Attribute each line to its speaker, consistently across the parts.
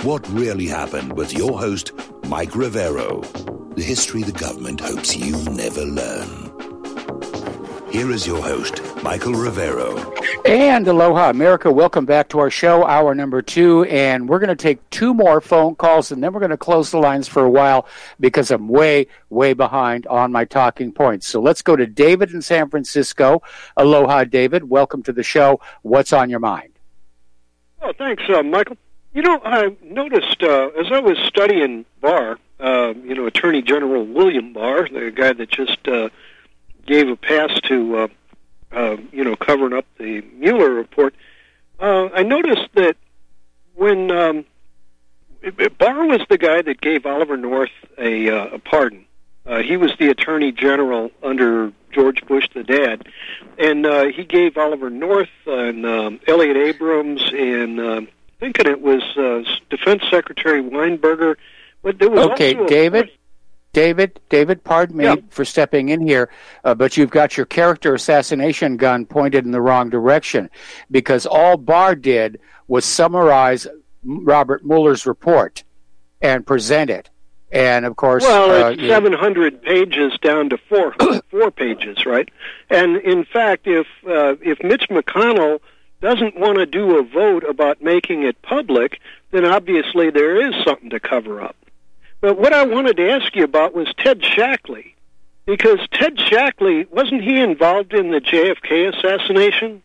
Speaker 1: What Really Happened with your host, Mike Rivero. The history the government hopes you never learn. Here is your host, Michael Rivero.
Speaker 2: And aloha, America. Welcome back to our show, hour number 2. And we're going to take 2 more phone calls, and then we're going to close the lines for a while because I'm way behind on my talking points. So let's go to David in San Francisco. Aloha, David. Welcome to the show. What's on your mind?
Speaker 3: Oh, thanks, Michael. You know, I noticed as I was studying Barr, Attorney General William Barr, the guy that just gave a pass to, covering up the Mueller report, I noticed that when Barr was the guy that gave Oliver North a pardon. He was the Attorney General under George Bush, the dad, and he gave Oliver North and Elliott Abrams and thinking it was Defense Secretary Weinberger. But there was also
Speaker 2: David, pardon me for stepping in here, but you've got your character assassination gun pointed in the wrong direction, because all Barr did was summarize Robert Mueller's report and present it. And, of course...
Speaker 3: Well, it's 700 pages down to four pages, right? And, in fact, if Mitch McConnell doesn't want to do a vote about making it public, then obviously there is something to cover up. But what I wanted to ask you about was Ted Shackley, because Ted Shackley, wasn't he involved in the JFK assassination?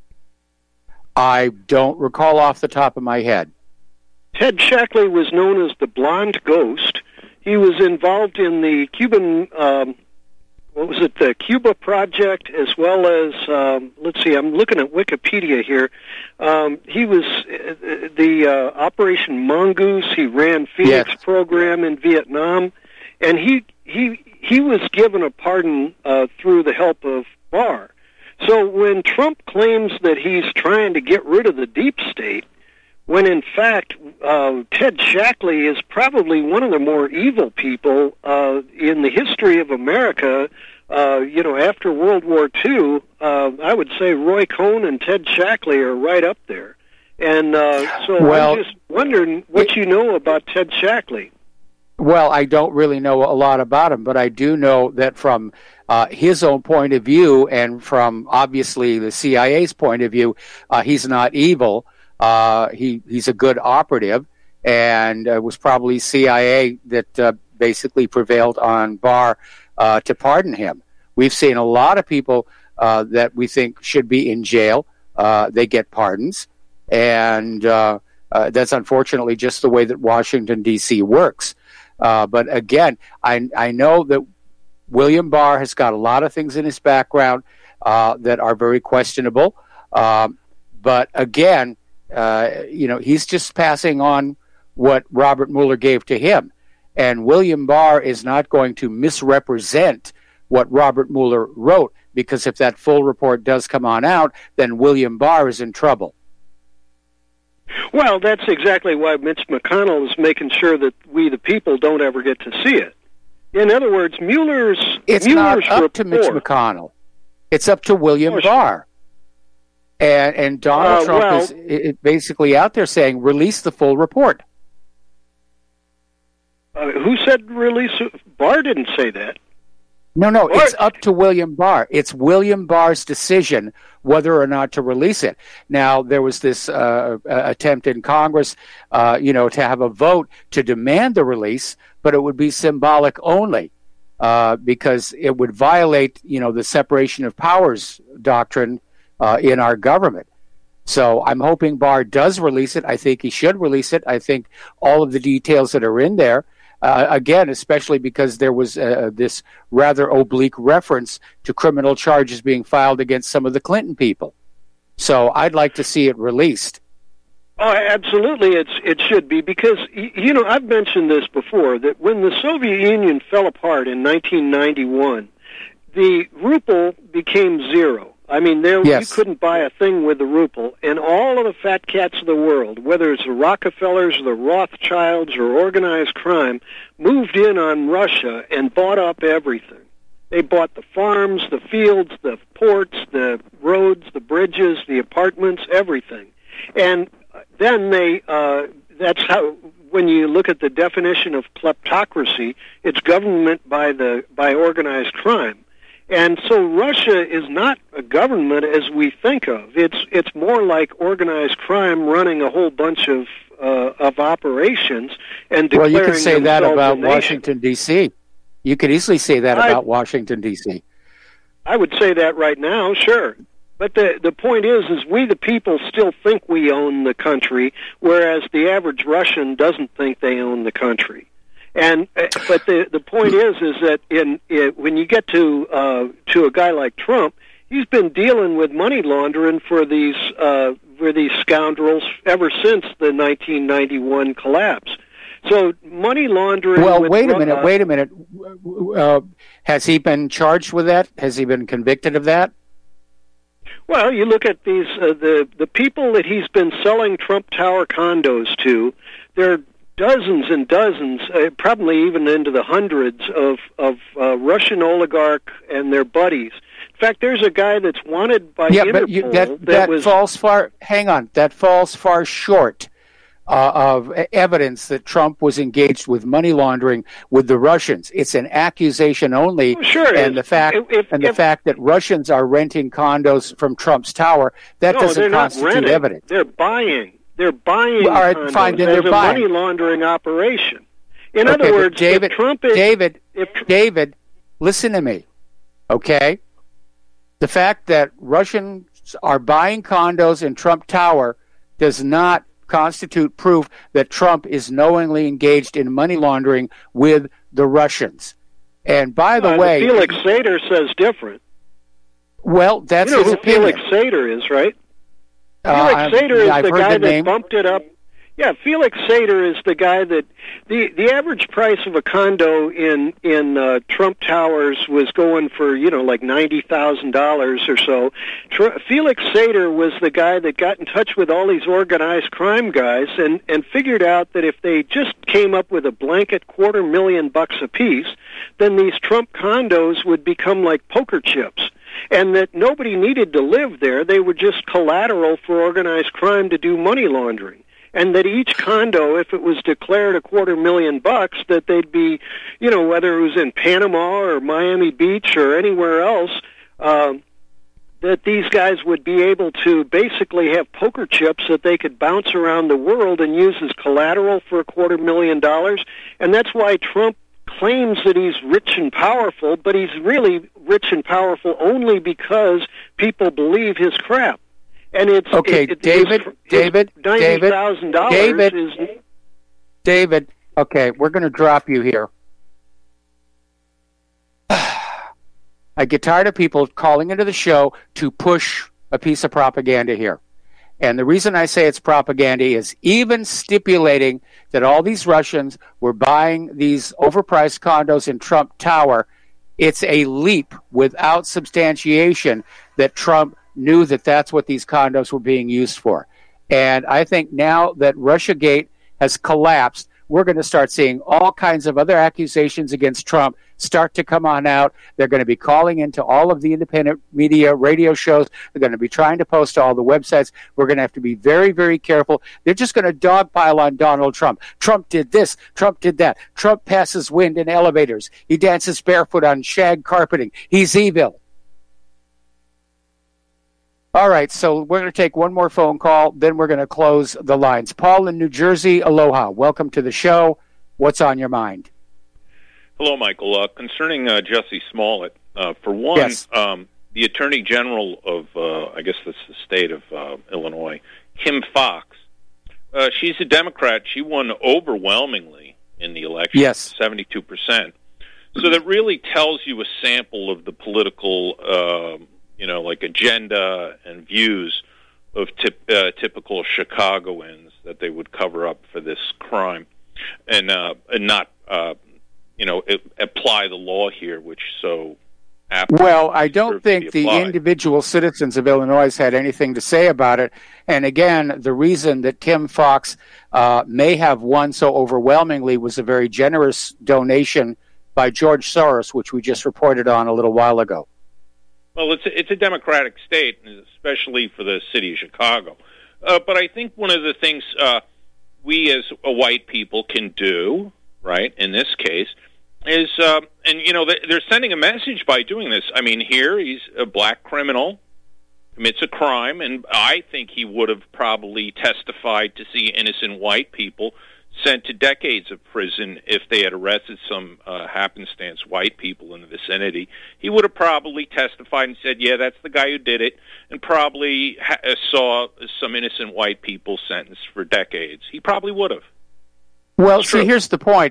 Speaker 2: I don't recall off the top of my head.
Speaker 3: Ted Shackley was known as the Blonde Ghost. He was involved in the Cuban, the Cuba Project, as well as, I'm looking at Wikipedia here. He was the Operation Mongoose. He ran Phoenix program in Vietnam, and he was given a pardon through the help of Barr. So when Trump claims that he's trying to get rid of the deep state, when in fact Ted Shackley is probably one of the more evil people in the history of America, after World War II, I would say Roy Cohn and Ted Shackley are right up there. And I'm just wondering what you know about Ted Shackley.
Speaker 2: Well, I don't really know a lot about him, but I do know that from his own point of view and from, obviously, the CIA's point of view, he's not evil. He's a good operative, and it was probably CIA that basically prevailed on Barr to pardon him. We've seen a lot of people that we think should be in jail. They get pardons, and that's unfortunately just the way that Washington, D.C. works. But again, I know that William Barr has got a lot of things in his background that are very questionable. But again, he's just passing on what Robert Mueller gave to him. And William Barr is not going to misrepresent what Robert Mueller wrote, because if that full report does come on out, then William Barr is in trouble.
Speaker 3: Well, that's exactly why Mitch McConnell is making sure that we, the people, don't ever get to see it. In other words, Mueller's
Speaker 2: not up
Speaker 3: report,
Speaker 2: to Mitch McConnell. It's up to William Barr. And Donald Trump is basically out there saying, release the full report.
Speaker 3: Who said release? Barr didn't say that.
Speaker 2: No, it's up to William Barr. It's William Barr's decision whether or not to release it. Now, there was this attempt in Congress, to have a vote to demand the release, but it would be symbolic only because it would violate, the separation of powers doctrine in our government. So I'm hoping Barr does release it. I think he should release it. I think all of the details that are in there, again, especially because there was this rather oblique reference to criminal charges being filed against some of the Clinton people. So I'd like to see it released.
Speaker 3: Oh, absolutely, it should be, because, I've mentioned this before, that when the Soviet Union fell apart in 1991, the ruble became zero. I mean, you couldn't buy a thing with the ruble, and all of the fat cats of the world, whether it's the Rockefellers or the Rothschilds or organized crime, moved in on Russia and bought up everything. They bought the farms, the fields, the ports, the roads, the bridges, the apartments, everything. And then that's how when you look at the definition of kleptocracy, it's government by organized crime. And so Russia is not a government as we think of. It's more like organized crime running a whole bunch of operations and declaring.
Speaker 2: Well, you could say that about
Speaker 3: a
Speaker 2: Washington, D.C. You could easily say that about Washington, D.C.
Speaker 3: I would say that right now, sure. But the point is we the people still think we own the country, whereas the average Russian doesn't think they own the country. And but the point is that when you get to a guy like Trump, he's been dealing with money laundering for these scoundrels ever since the 1991 collapse. So money laundering.
Speaker 2: Well, wait a minute. Has he been charged with that? Has he been convicted of that?
Speaker 3: Well, you look at these the people that he's been selling Trump Tower condos to. They're dozens and dozens, probably even into the hundreds of Russian oligarch and their buddies. In fact, there's a guy that's wanted by Interpol.
Speaker 2: That falls far. Hang on, that falls far short of evidence that Trump was engaged with money laundering with the Russians. It's an accusation only, and the fact that Russians are renting condos from Trump's tower doesn't constitute evidence.
Speaker 3: They're buying. They're buying.
Speaker 2: All right, fine. Then they're buying.
Speaker 3: Money laundering operation. In other words,
Speaker 2: David,
Speaker 3: if Trump is
Speaker 2: David, listen to me, okay? The fact that Russians are buying condos in Trump Tower does not constitute proof that Trump is knowingly engaged in money laundering with the Russians. And by the way,
Speaker 3: Felix Sater says different.
Speaker 2: Well, that's his opinion.
Speaker 3: Felix Sater is, right? Felix Sater is the guy that bumped it up. Yeah, Felix Sater is the guy that the average price of a condo in Trump Towers was going for like $90,000 or so. Felix Sater was the guy that got in touch with all these organized crime guys and figured out that if they just came up with a blanket $250,000 apiece, then these Trump condos would become like poker chips. And that nobody needed to live there. They were just collateral for organized crime to do money laundering. And that each condo, if it was declared $250,000, that they'd be, whether it was in Panama or Miami Beach or anywhere else, that these guys would be able to basically have poker chips that they could bounce around the world and use as collateral for $250,000. And that's why Trump claims that he's rich and powerful, but he's really rich and powerful only because people believe his crap. And it's
Speaker 2: David.
Speaker 3: $90,000 is.
Speaker 2: David, okay, we're going to drop you here. I get tired of people calling into the show to push a piece of propaganda here. And the reason I say it's propaganda is even stipulating that all these Russians were buying these overpriced condos in Trump Tower, it's a leap without substantiation that Trump knew that that's what these condos were being used for. And I think now that Russiagate has collapsed, we're going to start seeing all kinds of other accusations against Trump start to come on out. They're going to be calling into all of the independent media, radio shows. They're going to be trying to post to all the websites. We're going to have to be very, very careful. They're just going to dogpile on Donald Trump. Trump did this. Trump did that. Trump passes wind in elevators. He dances barefoot on shag carpeting. He's evil. All right, so we're going to take one more phone call, then we're going to close the lines. Paul in New Jersey, aloha. Welcome to the show. What's on your mind?
Speaker 4: Hello, Michael. Concerning Jussie Smollett, for one,
Speaker 2: yes.
Speaker 4: The Attorney General of, I guess that's the state of Illinois, Kim Foxx, she's a Democrat. She won overwhelmingly in the election,
Speaker 2: yes.
Speaker 4: 72%. So that really tells you a sample of the political like agenda and views of typical Chicagoans that they would cover up for this crime, and not apply the law here, which so.
Speaker 2: Well, I don't think the individual citizens of Illinois had anything to say about it. And again, the reason that Kim Foxx may have won so overwhelmingly was a very generous donation by George Soros, which we just reported on a little while ago.
Speaker 4: Well, it's a Democratic state, especially for the city of Chicago. But I think one of the things we as white people can do, right, in this case, is, and, you know, they're sending a message by doing this. I mean, here he's a black criminal, commits a crime, and I think he would have probably testified to see innocent white people sent to decades of prison if they had arrested some happenstance white people in the vicinity. He would have probably testified and said, yeah, that's the guy who did it, and probably saw some innocent white people sentenced for decades. He probably would have.
Speaker 2: Well, see, here's the point.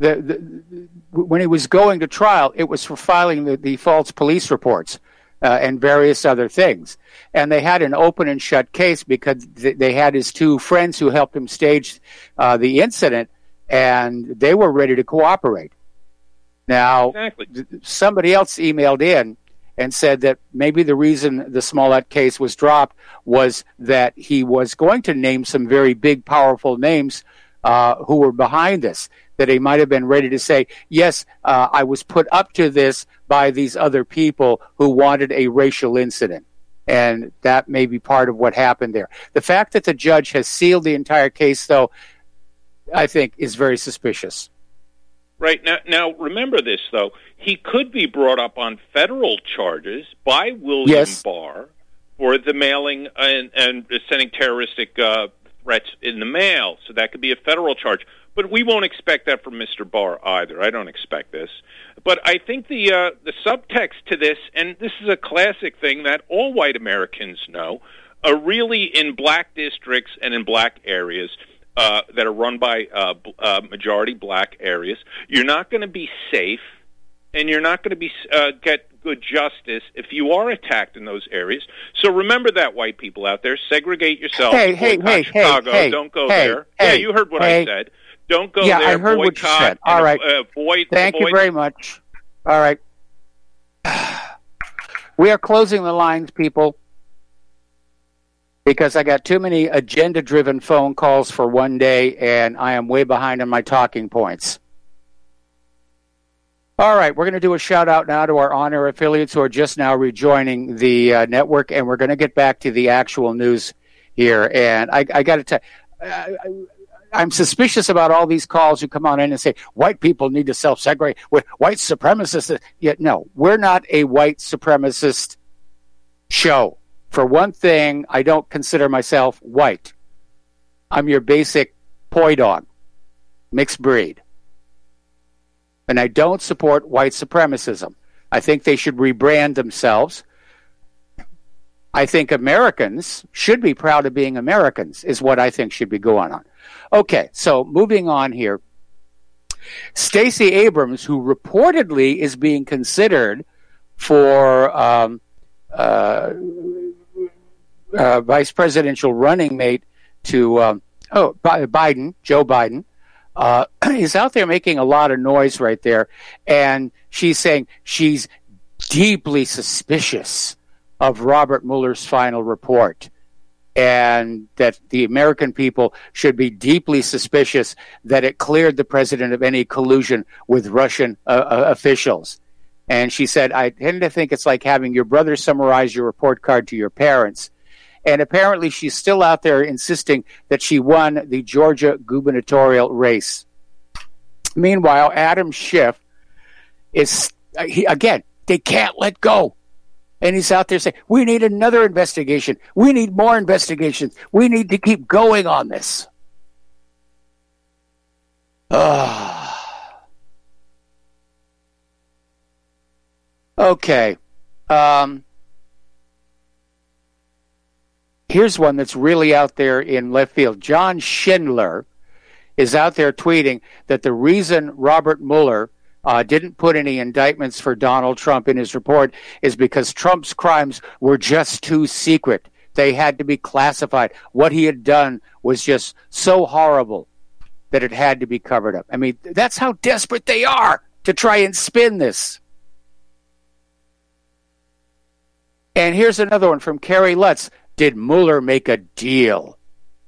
Speaker 2: When he was going to trial, it was for filing the false police reports and various other things. And they had an open and shut case because they had his two friends who helped him stage the incident, and they were ready to cooperate. Now, somebody else emailed in and said that maybe the reason the Smollett case was dropped was that he was going to name some very big, powerful names who were behind this, that he might have been ready to say, yes, I was put up to this by these other people who wanted a racial incident. And that may be part of what happened there. The fact that the judge has sealed the entire case, though, I think is very suspicious.
Speaker 4: Right. Now remember this, though. He could be brought up on federal charges by William Barr for the mailing and sending terroristic threats in the mail. So that could be a federal charge. But we won't expect that from Mr. Barr either. I don't expect this. But I think the subtext to this, and this is a classic thing that all white Americans know, are really in black districts and in black areas that are run by majority black areas. You're not going to be safe, and you're not going to get good justice if you are attacked in those areas. So remember that, white people out there. Segregate yourselves. Chicago. Don't go there. Yeah, you heard what I said. Don't go there.
Speaker 2: Yeah, I heard what you said. All right. Thank you very much. All right. We are closing the lines, people, because I got too many agenda-driven phone calls for one day, and I am way behind on my talking points. All right, we're going to do a shout-out now to our on-air affiliates who are just now rejoining the network, and we're going to get back to the actual news here. And I got to tell you, I'm suspicious about all these calls who come on in and say, white people need to self-segregate, white supremacists. Yet, no, we're not a white supremacist show. For one thing, I don't consider myself white. I'm your basic poi dog, mixed breed. And I don't support white supremacism. I think they should rebrand themselves. I think Americans should be proud of being Americans, is what I think should be going on. Okay, so moving on here. Stacey Abrams, who reportedly is being considered for vice presidential running mate to Biden, Joe Biden, is out there making a lot of noise right there. And she's saying she's deeply suspicious of Robert Mueller's final report, and that the American people should be deeply suspicious that it cleared the president of any collusion with Russian officials. And she said, I tend to think it's like having your brother summarize your report card to your parents. And apparently she's still out there insisting that she won the Georgia gubernatorial race. Meanwhile, Adam Schiff is, again, they can't let go. And he's out there saying, we need another investigation. We need more investigations. We need to keep going on this. Okay. Here's one that's really out there in left field. John Schindler is out there tweeting that the reason Robert Mueller didn't put any indictments for Donald Trump in his report is because Trump's crimes were just too secret. They had to be classified. What he had done was just so horrible that it had to be covered up. I mean, that's how desperate they are to try and spin this. And here's another one from Carrie Lutz. Did Mueller make a deal?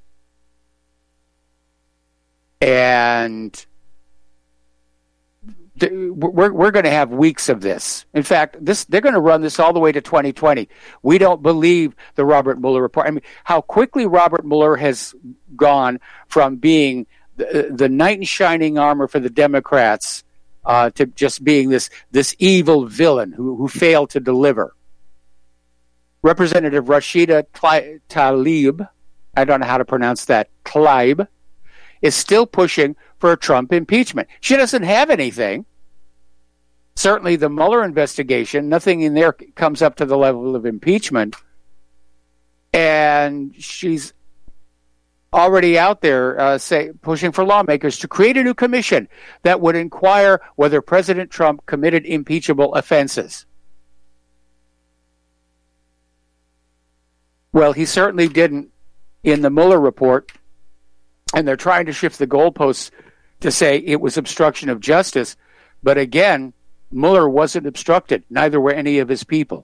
Speaker 2: And we're going to have weeks of this. In fact, they're going to run this all the way to 2020. We don't believe the Robert Mueller report. I mean, how quickly Robert Mueller has gone from being the knight in shining armor for the Democrats to just being this evil villain who failed to deliver. Representative Rashida Tlaib, I don't know how to pronounce that, Tlaib, is still pushing for a Trump impeachment. She doesn't have anything. Certainly the Mueller investigation, nothing in there comes up to the level of impeachment. And she's already out there pushing for lawmakers to create a new commission that would inquire whether President Trump committed impeachable offenses. Well, he certainly didn't in the Mueller report, and they're trying to shift the goalposts to say it was obstruction of justice. But again, Mueller wasn't obstructed. Neither were any of his people.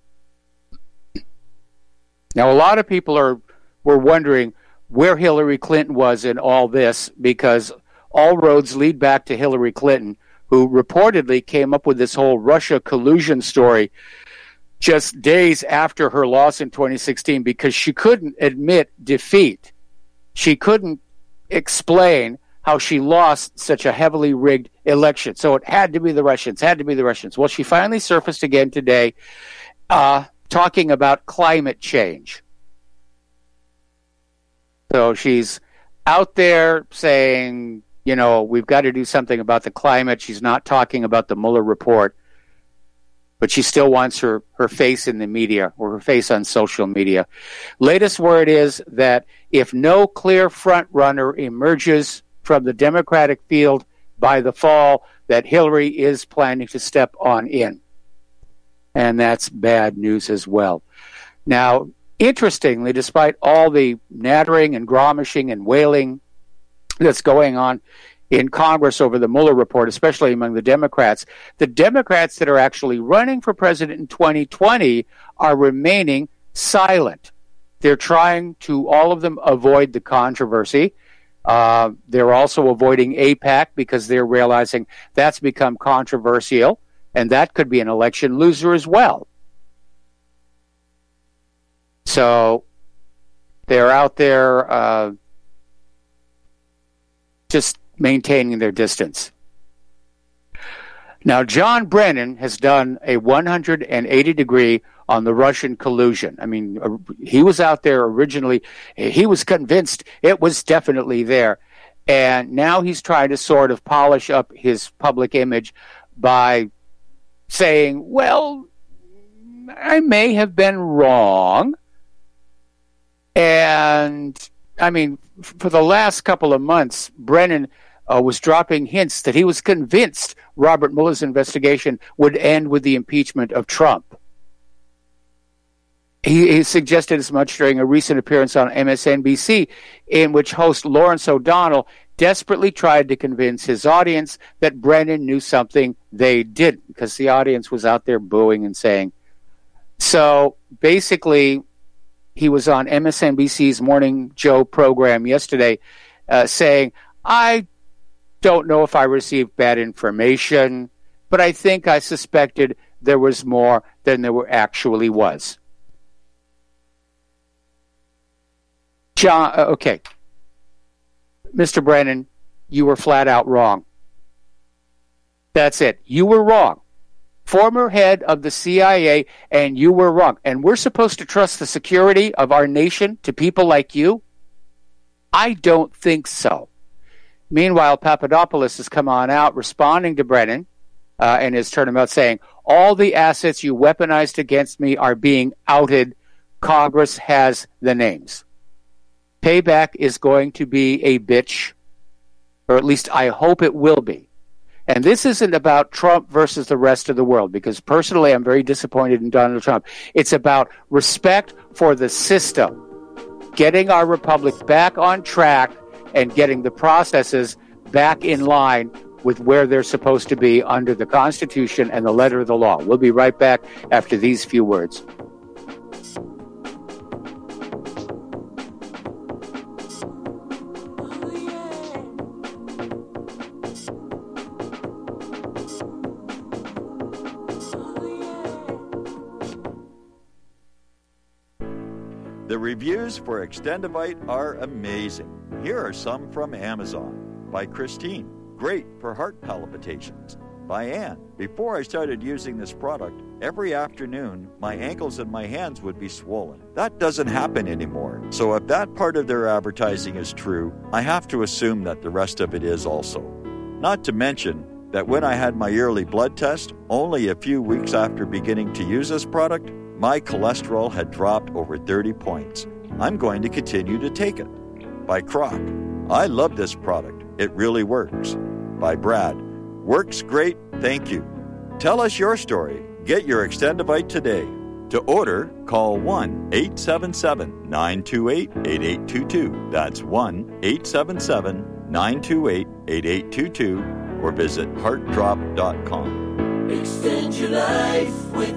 Speaker 2: Now, a lot of people were wondering where Hillary Clinton was in all this, because all roads lead back to Hillary Clinton, who reportedly came up with this whole Russia collusion story just days after her loss in 2016, because she couldn't admit defeat. She couldn't explain how she lost such a heavily rigged election. So it had to be the Russians, Well, she finally surfaced again today talking about climate change. So she's out there saying, we've got to do something about the climate. She's not talking about the Mueller report, but she still wants her face in the media or her face on social media. Latest word is that if no clear front runner emerges from the Democratic field by the fall, that Hillary is planning to step on in. And that's bad news as well. Now, interestingly, despite all the nattering and gromishing and wailing that's going on in Congress over the Mueller report, especially among the Democrats that are actually running for president in 2020 are remaining silent. They're trying to, all of them, avoid the controversy. They're also avoiding AIPAC because they're realizing that's become controversial, and that could be an election loser as well. So they're out there just maintaining their distance. Now, John Brennan has done a 180-degree on the Russian collusion. I mean, he was out there originally. He was convinced it was definitely there. And now he's trying to sort of polish up his public image by saying, well, I may have been wrong. And, I mean, for the last couple of months, Brennan was dropping hints that he was convinced Robert Mueller's investigation would end with the impeachment of Trump. He suggested as much during a recent appearance on MSNBC, in which host Lawrence O'Donnell desperately tried to convince his audience that Brennan knew something they didn't, because the audience was out there booing and saying. So basically, he was on MSNBC's Morning Joe program yesterday saying, I don't know if I received bad information, but I think I suspected there was more than there actually was. John, okay. Mr. Brennan, you were flat out wrong. That's it. You were wrong. Former head of the CIA, and you were wrong. And we're supposed to trust the security of our nation to people like you? I don't think so. Meanwhile, Papadopoulos has come on out responding to Brennan in his turnabout saying, all the assets you weaponized against me are being outed. Congress has the names. Payback is going to be a bitch, or at least I hope it will be. And this isn't about Trump versus the rest of the world, because personally I'm very disappointed in Donald Trump. It's about respect for the system, getting our republic back on track and getting the processes back in line with where they're supposed to be under the Constitution and the letter of the law. We'll be right back after these few words.
Speaker 5: The reviews for Extendivite are amazing. Here are some from Amazon. By Christine, great for heart palpitations. By Anne, before I started using this product, every afternoon my ankles and my hands would be swollen. That doesn't happen anymore. So if that part of their advertising is true, I have to assume that the rest of it is also. Not to mention that when I had my yearly blood test, only a few weeks after beginning to use this product, my cholesterol had dropped over 30 points. I'm going to continue to take it. By Croc, I love this product. It really works. By Brad, works great, thank you. Tell us your story. Get your Extendivite today. To order, call 1-877-928-8822. That's 1-877-928-8822. Or visit heartdrop.com.
Speaker 6: Extend your life with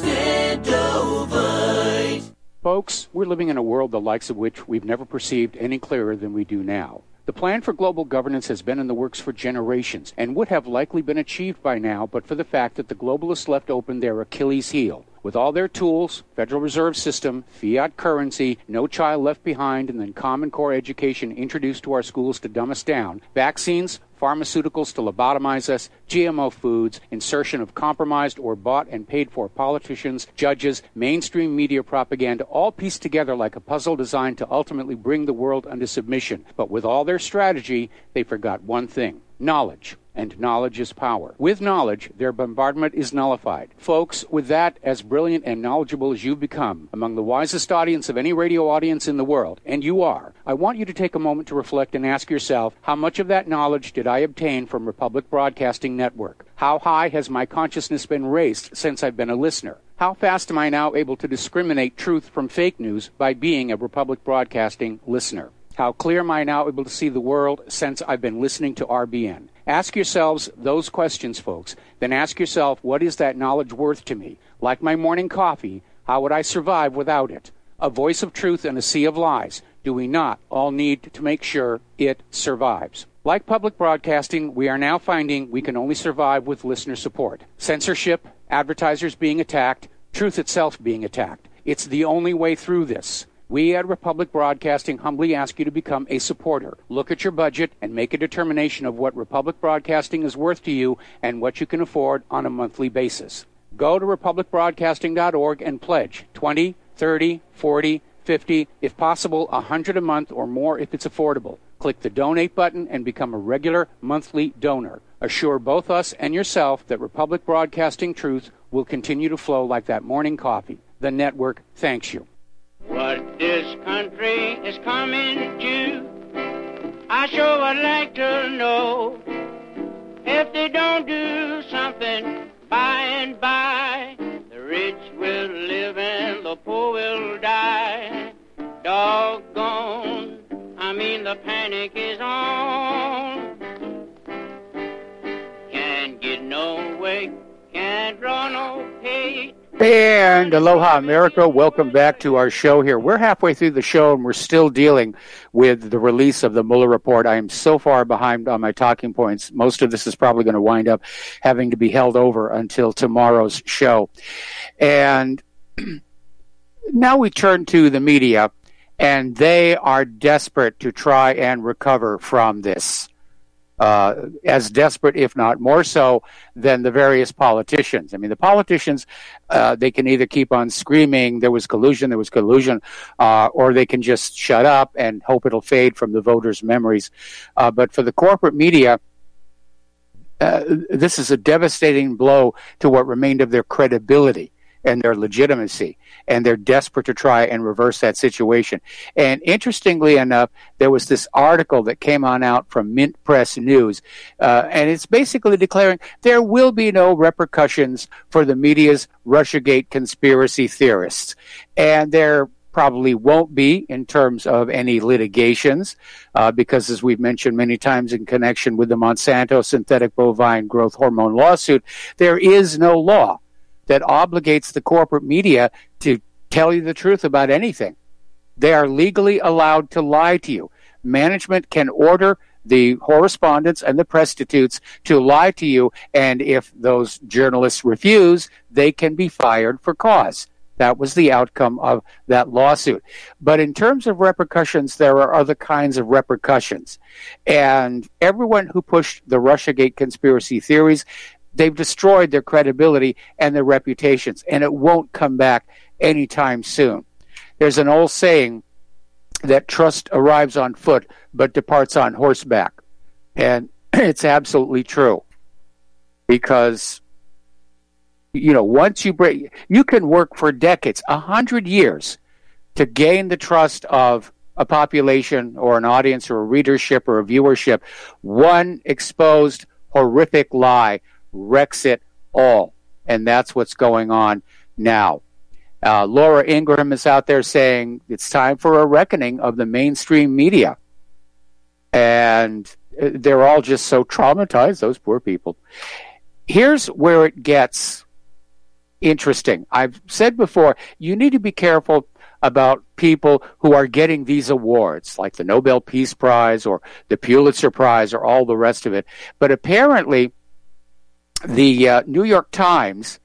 Speaker 6: Extendovite.
Speaker 2: Folks, we're living in a world the likes of which we've never perceived any clearer than we do now. The plan for global governance has been in the works for generations and would have likely been achieved by now but for the fact that the globalists left open their Achilles heel. With all their tools, Federal Reserve System, fiat currency, no child left behind, and then Common Core education introduced to our schools to dumb us down, vaccines, pharmaceuticals to lobotomize us, GMO foods, insertion of compromised or bought and paid for politicians, judges, mainstream media propaganda, all pieced together like a puzzle designed to ultimately bring the world under submission. But with all their strategy, they forgot one thing: knowledge. And knowledge is power. With knowledge, their bombardment is nullified. Folks, with that, as brilliant and knowledgeable as you've become, among the wisest audience of any radio audience in the world, and you are, I want you to take a moment to reflect and ask yourself, how much of that knowledge did I obtain from Republic Broadcasting Network? How high has my consciousness been raised since I've been a listener? How fast am I now able to discriminate truth from fake news by being a Republic Broadcasting listener? How clear am I now able to see the world since I've been listening to RBN? Ask yourselves those questions, folks. Then ask yourself, what is that knowledge worth to me? Like my morning coffee, how would I survive without it? A voice of truth in a sea of lies. Do we not all need to make sure it survives? Like public broadcasting, we are now finding we can only survive with listener support. Censorship, advertisers being attacked, truth itself being attacked. It's the only way through this. We at Republic Broadcasting humbly ask you to become a supporter. Look at your budget and make a determination of what Republic Broadcasting is worth to you and what you can afford on a monthly basis. Go to republicbroadcasting.org and pledge $20, $30, $40, $50, if possible, $100 a month or more if it's affordable. Click the donate button and become a regular monthly donor. Assure both us and yourself that Republic Broadcasting truth will continue to flow like that morning coffee. The network thanks you.
Speaker 7: What this country is coming to, I sure would like to know. If they don't do something by and by, the rich will live and the poor will die. Doggone, the panic is on. Can't get no way, can't draw no pay.
Speaker 2: And aloha, America. Welcome back to our show here. We're halfway through the show, and we're still dealing with the release of the Mueller report. I am so far behind on my talking points. Most of this is probably going to wind up having to be held over until tomorrow's show. And now we turn to the media, and they are desperate to try and recover from this. As desperate, if not more so, than the various politicians. I mean, the politicians, they can either keep on screaming, there was collusion, or they can just shut up and hope it'll fade from the voters' memories. But for the corporate media, this is a devastating blow to what remained of their credibility and their legitimacy, and they're desperate to try and reverse that situation. And interestingly enough, there was this article that came on out from Mint Press News, and it's basically declaring there will be no repercussions for the media's Russiagate conspiracy theorists. And there probably won't be in terms of any litigations, because as we've mentioned many times in connection with the Monsanto synthetic bovine growth hormone lawsuit, there is no law that obligates the corporate media to tell you the truth about anything. They are legally allowed to lie to you. Management can order the correspondents and the prostitutes to lie to you, and if those journalists refuse, they can be fired for cause. That was the outcome of that lawsuit. But in terms of repercussions, there are other kinds of repercussions. And everyone who pushed the Russiagate conspiracy theories, they've destroyed their credibility and their reputations, and it won't come back anytime soon. There's an old saying that trust arrives on foot but departs on horseback. And it's absolutely true. Because, once you break, you can work for decades, 100 years, to gain the trust of a population or an audience or a readership or a viewership. One exposed horrific lie wrecks it all. And that's what's going on now. Laura Ingraham is out there saying it's time for a reckoning of the mainstream media. And they're all just so traumatized, those poor people. Here's where it gets interesting. I've said before, you need to be careful about people who are getting these awards, like the Nobel Peace Prize or the Pulitzer Prize or all the rest of it. But apparently, the New York Times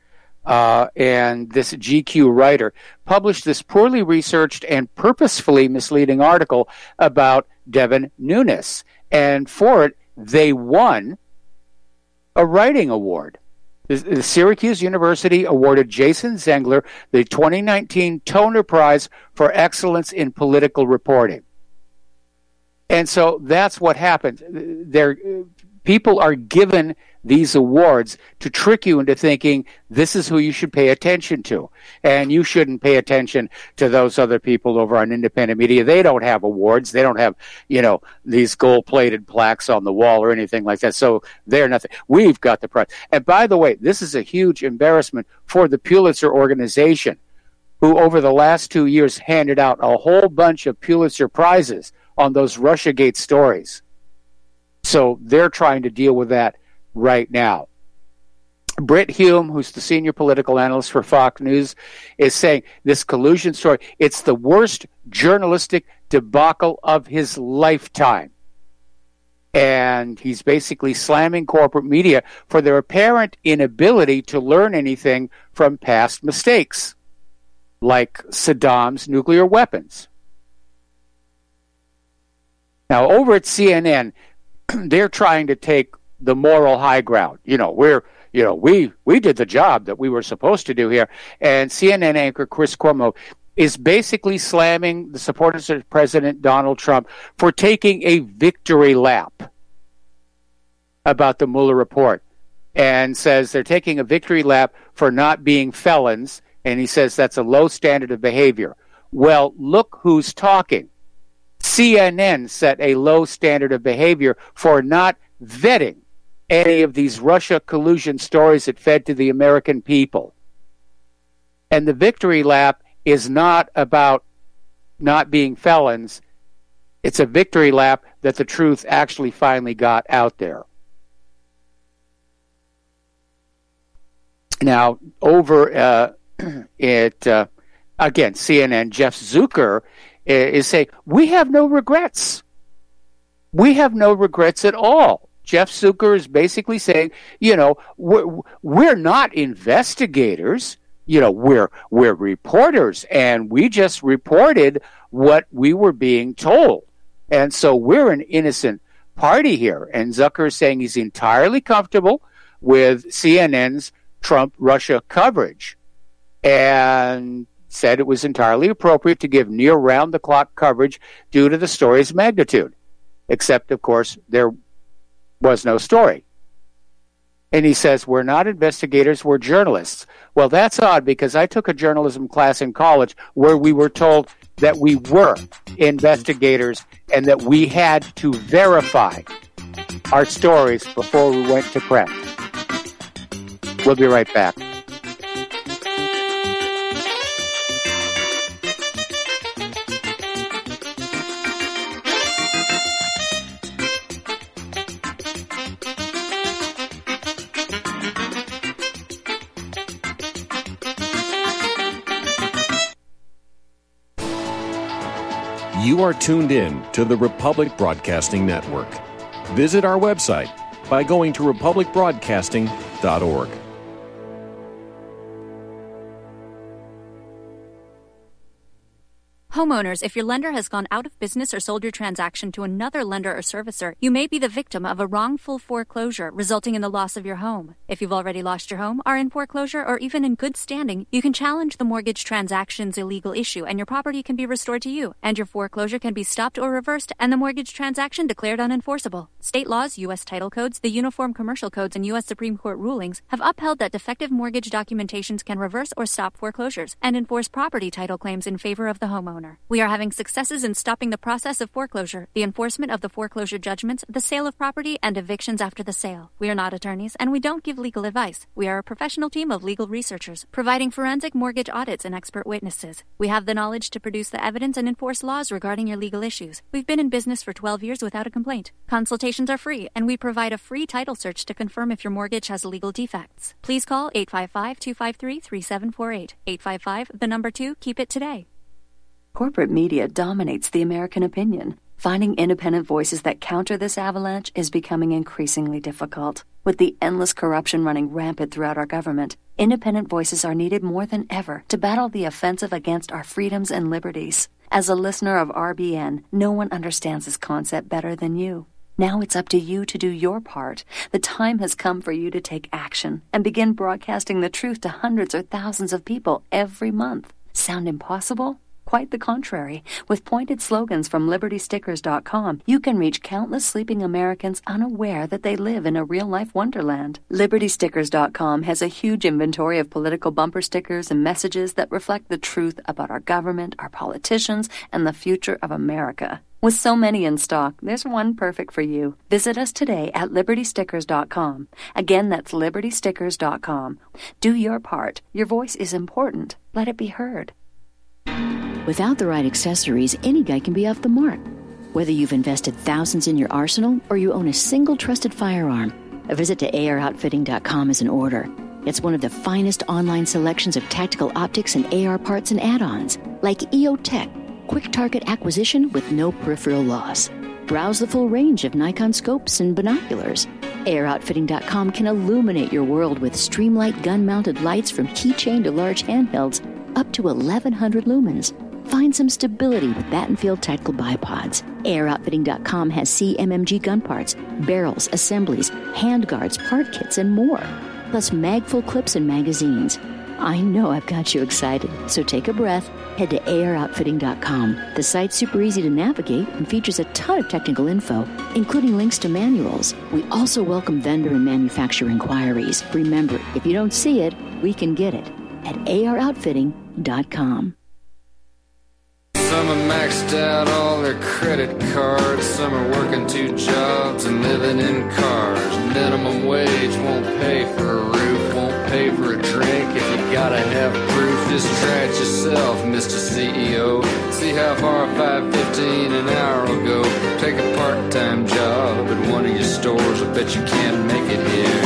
Speaker 2: and this GQ writer published this poorly researched and purposefully misleading article about Devin Nunes. And for it, they won a writing award. The Syracuse University awarded Jason Zengler the 2019 Toner Prize for Excellence in Political Reporting. And so that's what happened. People are given these awards to trick you into thinking this is who you should pay attention to. And you shouldn't pay attention to those other people over on independent media. They don't have awards. They don't have, these gold-plated plaques on the wall or anything like that. So they're nothing. We've got the prize. And by the way, this is a huge embarrassment for the Pulitzer organization, who over the last 2 years handed out a whole bunch of Pulitzer prizes on those Russiagate stories. So they're trying to deal with that right now. Brit Hume, who's the senior political analyst for Fox News, is saying this collusion story, it's the worst journalistic debacle of his lifetime. And he's basically slamming corporate media for their apparent inability to learn anything from past mistakes, like Saddam's nuclear weapons. Now, over at CNN, they're trying to take the moral high ground. We did the job that we were supposed to do here. And CNN anchor Chris Cuomo is basically slamming the supporters of President Donald Trump for taking a victory lap about the Mueller report, and says they're taking a victory lap for not being felons, and he says that's a low standard of behavior. Well, look who's talking. CNN set a low standard of behavior for not vetting any of these Russia collusion stories that fed to the American people. And the victory lap is not about not being felons. It's a victory lap that the truth actually finally got out there. Now, over at, again, CNN, Jeff Zucker is saying, we have no regrets. We have no regrets at all. Jeff Zucker is basically saying, we're not investigators. We're reporters, and we just reported what we were being told. And so we're an innocent party here. And Zucker is saying he's entirely comfortable with CNN's Trump-Russia coverage, and said it was entirely appropriate to give near round-the-clock coverage due to the story's magnitude. Except, of course, there was no story. And he says, we're not investigators, we're journalists. Well, that's odd, because I took a journalism class in college where we were told that we were investigators and that we had to verify our stories before we went to print. We'll be right back.
Speaker 8: You are tuned in to the Republic Broadcasting Network. Visit our website by going to republicbroadcasting.org.
Speaker 9: Homeowners, if your lender has gone out of business or sold your transaction to another lender or servicer, you may be the victim of a wrongful foreclosure, resulting in the loss of your home. If you've already lost your home, are in foreclosure, or even in good standing, you can challenge the mortgage transaction's illegal issue, and your property can be restored to you, and your foreclosure can be stopped or reversed, and the mortgage transaction declared unenforceable. State laws, U.S. title codes, the Uniform Commercial Codes, and U.S. Supreme Court rulings have upheld that defective mortgage documentations can reverse or stop foreclosures and enforce property title claims in favor of the homeowner. We are having successes in stopping the process of foreclosure, the enforcement of the foreclosure judgments, the sale of property, and evictions after the sale. We are not attorneys, and we don't give legal advice. We are a professional team of legal researchers, providing forensic mortgage audits and expert witnesses. We have the knowledge to produce the evidence and enforce laws regarding your legal issues. We've been in business for 12 years without a complaint. Consultations are free, and we provide a free title search to confirm if your mortgage has legal defects. Please call 855-253-3748. 855, 2, keep it today.
Speaker 10: Corporate media dominates the American opinion. Finding independent voices that counter this avalanche is becoming increasingly difficult. With the endless corruption running rampant throughout our government, independent voices are needed more than ever to battle the offensive against our freedoms and liberties. As a listener of RBN, no one understands this concept better than you. Now it's up to you to do your part. The time has come for you to take action and begin broadcasting the truth to hundreds or thousands of people every month. Sound impossible? Quite the contrary. With pointed slogans from LibertyStickers.com, you can reach countless sleeping Americans unaware that they live in a real-life wonderland. LibertyStickers.com has a huge inventory of political bumper stickers and messages that reflect the truth about our government, our politicians, and the future of America. With so many in stock, there's one perfect for you. Visit us today at LibertyStickers.com. Again, that's LibertyStickers.com. Do your part. Your voice is important. Let it be heard.
Speaker 11: Without the right accessories, any guy can be off the mark. Whether you've invested thousands in your arsenal or you own a single trusted firearm, a visit to AROutfitting.com is in order. It's one of the finest online selections of tactical optics and AR parts and add-ons, like EOTech, quick target acquisition with no peripheral loss. Browse the full range of Nikon scopes and binoculars. AROutfitting.com can illuminate your world with Streamlight gun-mounted lights from keychain to large handhelds, up to 1,100 lumens. Find some stability with Battenfield tactical bipods. AirOutfitting.com has CMMG gun parts, barrels, assemblies, handguards, part kits, and more. Plus mag-full clips and magazines. I know I've got you excited, so take a breath. Head to AirOutfitting.com. The site's super easy to navigate and features a ton of technical info, including links to manuals. We also welcome vendor and manufacturer inquiries. Remember, if you don't see it, we can get it at AirOutfitting.com.
Speaker 12: Some are maxed out all their credit cards. Some are working 2 jobs and living in cars. Minimum wage won't pay for a roof, won't pay for a drink. If you gotta have proof, just try it yourself, Mr. CEO. See how far $5.15 an hour will go. Take a part-time job at one of your stores. I bet you can't make it here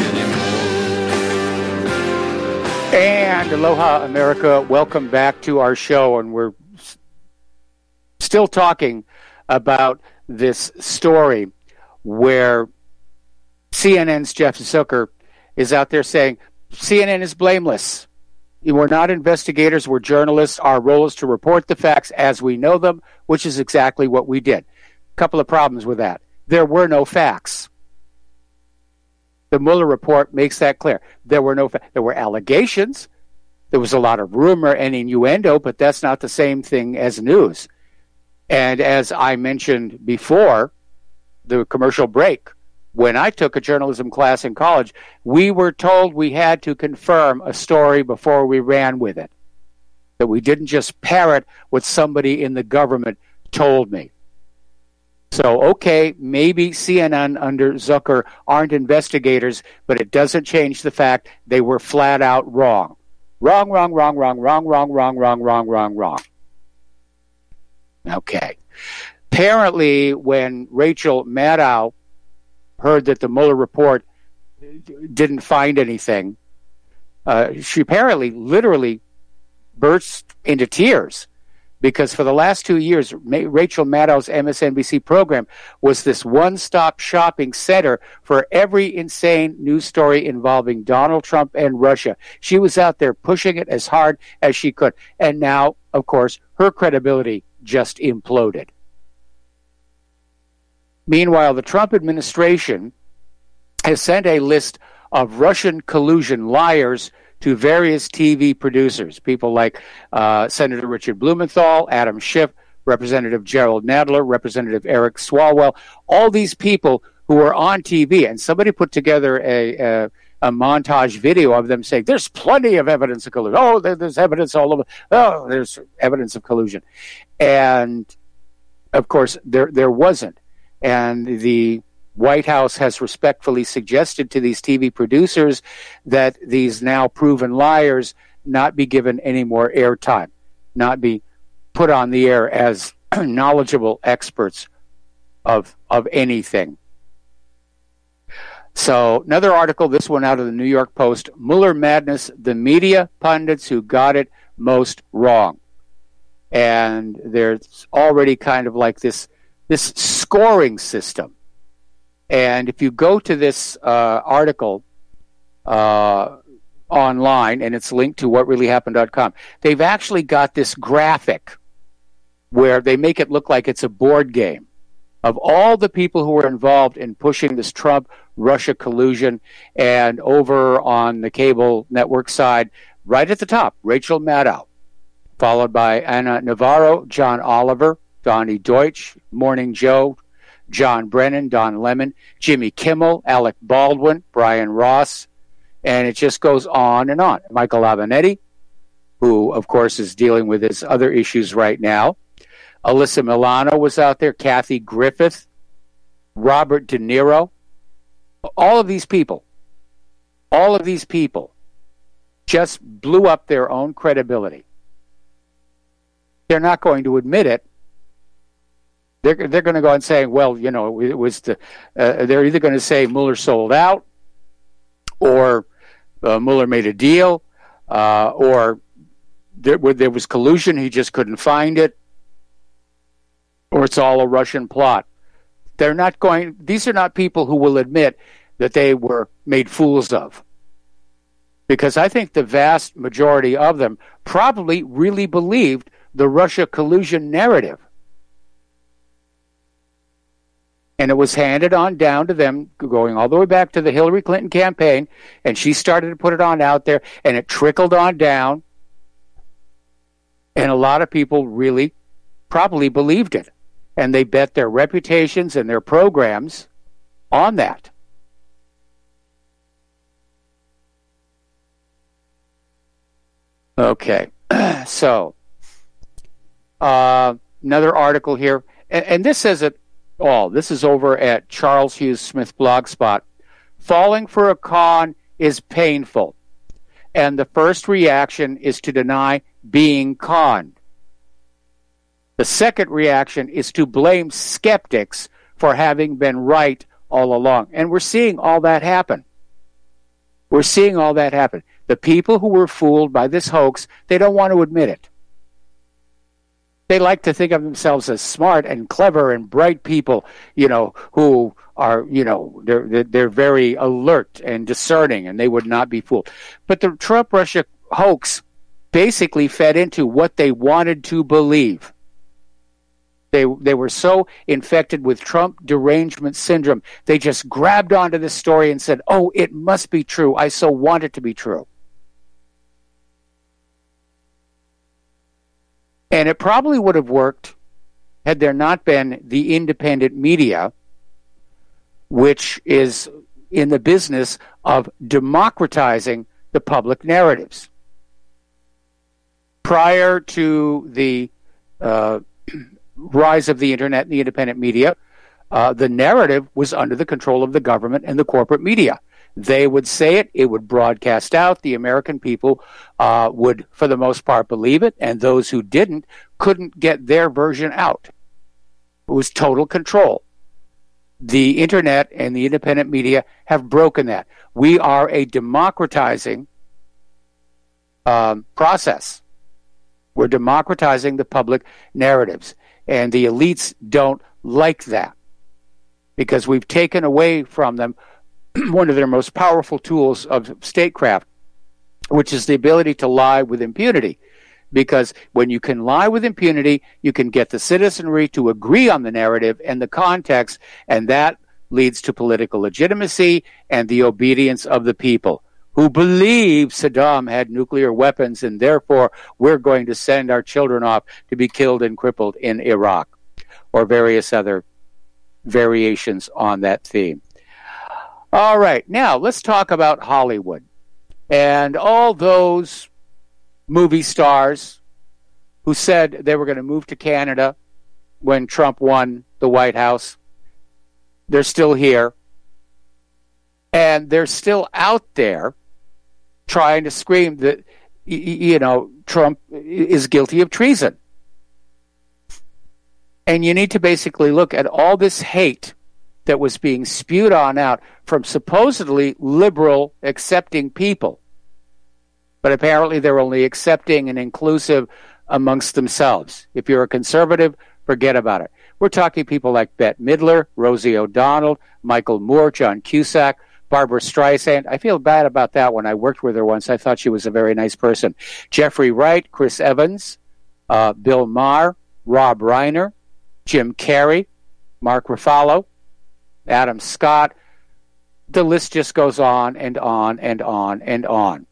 Speaker 12: anymore.
Speaker 2: And aloha, America. Welcome back to our show, and we're still talking about this story where CNN's Jeff Zucker is out there saying CNN is blameless. We're not investigators, we're journalists. Our role is to report the facts as we know them, which is exactly what we did. A couple of problems with that. There were no facts. The Mueller report makes that clear. There were no facts. There were allegations. There was a lot of rumor and innuendo, but that's not the same thing as news. And as I mentioned before, the commercial break, when I took a journalism class in college, we were told we had to confirm a story before we ran with it. That we didn't just parrot what somebody in the government told me. So, okay, maybe CNN under Zucker aren't investigators, but it doesn't change the fact they were flat out wrong. Wrong. Okay. Apparently, when Rachel Maddow heard that the Mueller report didn't find anything, she apparently literally burst into tears, because for the last 2 years, Rachel Maddow's MSNBC program was this one-stop shopping center for every insane news story involving Donald Trump and Russia. She was out there pushing it as hard as she could. And now, of course, her her credibility just imploded. Meanwhile, the Trump administration has sent a list of Russian collusion liars to various TV producers, people like Senator Richard Blumenthal, Adam Schiff, Representative Gerald Nadler, Representative Eric Swalwell, all these people who were on TV. And somebody put together a montage video of them saying, there's plenty of evidence of collusion. Oh, there's evidence all over. Oh, there's evidence of collusion. And, of course, there wasn't. And the White House has respectfully suggested to these TV producers that these now proven liars not be given any more airtime, not be put on the air as knowledgeable experts of anything. So another article, this one out of the New York Post, Mueller Madness, the media pundits who got it most wrong. And there's already kind of like this scoring system. And if you go to this article online, and it's linked to whatreallyhappened.com, they've actually got this graphic where they make it look like it's a board game of all the people who were involved in pushing this Trump-Russia collusion. And over on the cable network side, right at the top, Rachel Maddow, followed by Ana Navarro, John Oliver, Donnie Deutsch, Morning Joe, John Brennan, Don Lemon, Jimmy Kimmel, Alec Baldwin, Brian Ross, and it just goes on and on. Michael Avenatti, who, of course, is dealing with his other issues right now. Alyssa Milano was out there, Kathy Griffith, Robert De Niro. All of these people just blew up their own credibility. They're not going to admit it. They're going to go and say, well, you know, it was they're either going to say Mueller sold out, or Mueller made a deal, or there was collusion, he just couldn't find it, or it's all a Russian plot. These are not people who will admit that they were made fools of. Because I think the vast majority of them probably really believed the Russia collusion narrative. And it was handed on down to them, going all the way back to the Hillary Clinton campaign, and she started to put it on out there, and it trickled on down, and a lot of people really probably believed it. And they bet their reputations and their programs on that. Okay, so another article here, and this says it all. This is over at Charles Hughes Smith Blogspot. Falling for a con is painful, and the first reaction is to deny being conned. The second reaction is to blame skeptics for having been right all along. And we're seeing all that happen. The people who were fooled by this hoax, they don't want to admit it. They like to think of themselves as smart and clever and bright people, you know, who are, you know, they're very alert and discerning, and they would not be fooled. But the Trump-Russia hoax basically fed into what they wanted to believe. They were so infected with Trump derangement syndrome, they just grabbed onto this story and said, oh, it must be true. I so want it to be true. And it probably would have worked had there not been the independent media, which is in the business of democratizing the public narratives. Prior to the rise of the internet and the independent media, the narrative was under the control of the government and the corporate media. They would say it, it would broadcast out, the American people would, for the most part, believe it, and those who didn't couldn't get their version out. It was total control. The internet and the independent media have broken that. We are a democratizing process. We're democratizing the public narratives. And the elites don't like that because we've taken away from them one of their most powerful tools of statecraft, which is the ability to lie with impunity. because when you can lie with impunity, you can get the citizenry to agree on the narrative and the context, and that leads to political legitimacy and the obedience of the people who believe Saddam had nuclear weapons, and therefore we're going to send our children off to be killed and crippled in Iraq, or various other variations on that theme. All right, now let's talk about Hollywood and all those movie stars who said they were going to move to Canada when Trump won the White House. They're still here, and they're still out there trying to scream that, Trump is guilty of treason. And you need to basically look at all this hate that was being spewed on out from supposedly liberal, accepting people. But apparently they're only accepting and inclusive amongst themselves. If you're a conservative, forget about it. We're talking people like Bette Midler, Rosie O'Donnell, Michael Moore, John Cusack, Barbara Streisand. I feel bad about that one. I worked with her once. I thought she was a very nice person. Jeffrey Wright, Chris Evans, Bill Maher, Rob Reiner, Jim Carrey, Mark Ruffalo, Adam Scott. The list just goes on and on and on and on.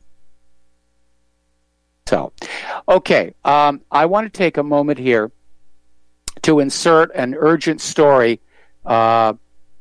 Speaker 2: So, okay, I want to take a moment here to insert an urgent story for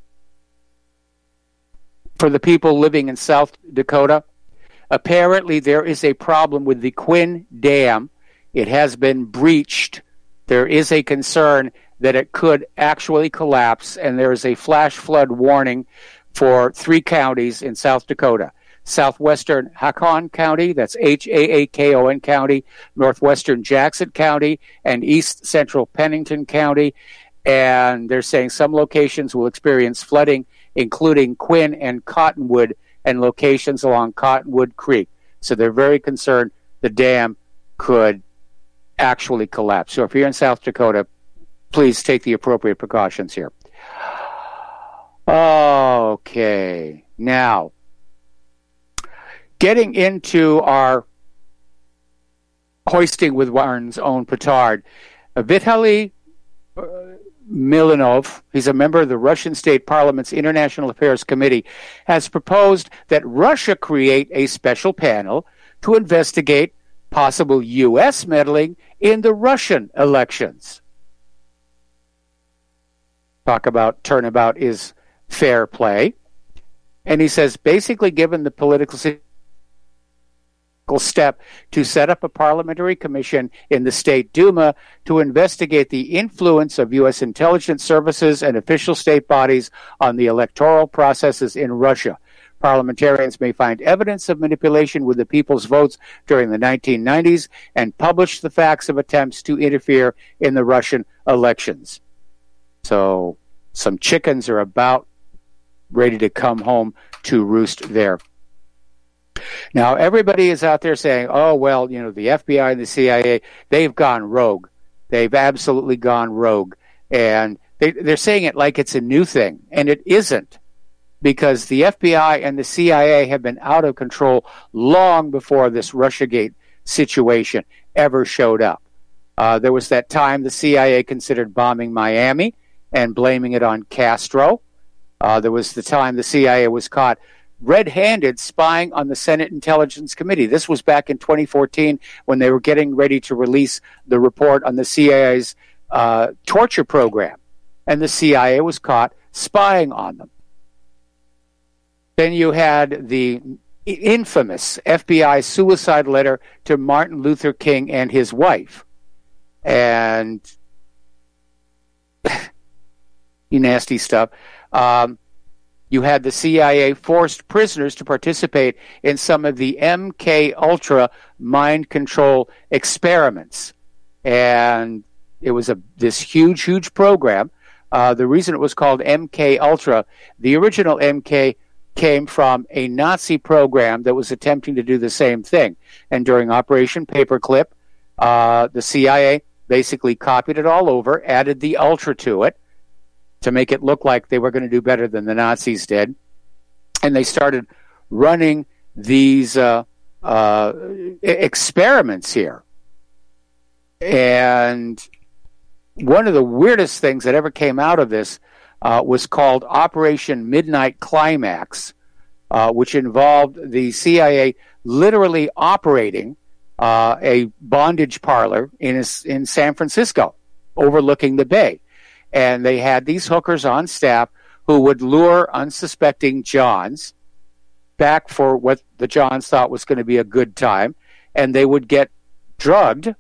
Speaker 2: the people living in South Dakota. Apparently, there is a problem with the Quinn Dam. It has been breached. There is a concern that it could actually collapse, and there is a flash flood warning for 3 counties in South Dakota. Southwestern Hakon County, that's Haakon County, northwestern Jackson County, and east central Pennington County. And they're saying some locations will experience flooding, including Quinn and Cottonwood, and locations along Cottonwood Creek. So they're very concerned the dam could actually collapse. So if you're in South Dakota, please take the appropriate precautions here. Okay, now, getting into our hoisting with one's own petard, Vitaly Milanov, he's a member of the Russian State Parliament's International Affairs Committee, has proposed that Russia create a special panel to investigate possible U.S. meddling in the Russian elections. Talk about turnabout is fair play. And he says, basically, given the political step to set up a parliamentary commission in the State Duma to investigate the influence of U.S. intelligence services and official state bodies on the electoral processes in Russia. Parliamentarians may find evidence of manipulation with the people's votes during the 1990s and publish the facts of attempts to interfere in the Russian elections. So some chickens are about ready to come home to roost there. Now, everybody is out there saying, oh, well, the FBI and the CIA, they've gone rogue. They've absolutely gone rogue. And they're saying it like it's a new thing, and it isn't, because the FBI and the CIA have been out of control long before this Russiagate situation ever showed up. There was that time the CIA considered bombing Miami and blaming it on Castro. There was the time the CIA was caught red-handed spying on the Senate Intelligence Committee. This was back in 2014 when they were getting ready to release the report on the CIA's torture program, and the CIA was caught spying on them. Then you had the infamous FBI suicide letter to Martin Luther King and his wife. And nasty stuff. You had the CIA forced prisoners to participate in some of the MK Ultra mind control experiments. And it was this huge program. The reason it was called MK Ultra, the original MK came from a Nazi program that was attempting to do the same thing. And during Operation Paperclip, the CIA basically copied it all over, added the Ultra to it, to make it look like they were going to do better than the Nazis did. And they started running these experiments here. And one of the weirdest things that ever came out of this was called Operation Midnight Climax, which involved the CIA literally operating a bondage parlor in San Francisco, overlooking the bay. And they had these hookers on staff who would lure unsuspecting Johns back for what the Johns thought was going to be a good time, and they would get drugged,